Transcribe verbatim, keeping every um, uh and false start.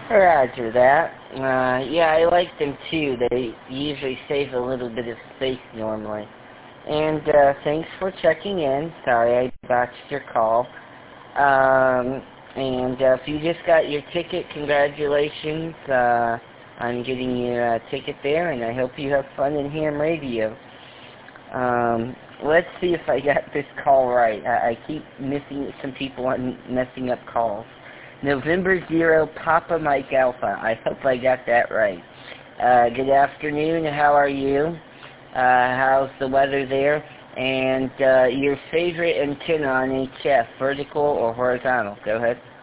Roger that. Uh, yeah, I like them too. They usually save a little bit of space normally. And uh, thanks for checking in. Sorry I botched your call. Um, and uh, if you just got your ticket, congratulations uh, on getting your uh, ticket there, and I hope you have fun in ham radio. Um, let's see if I got this call right. I, I keep missing some people on messing up calls. November zero, Papa Mike Alpha. I hope I got that right. Uh, good afternoon. How are you? Uh, how's the weather there? And uh, your favorite antenna on H F, vertical or horizontal? Go ahead.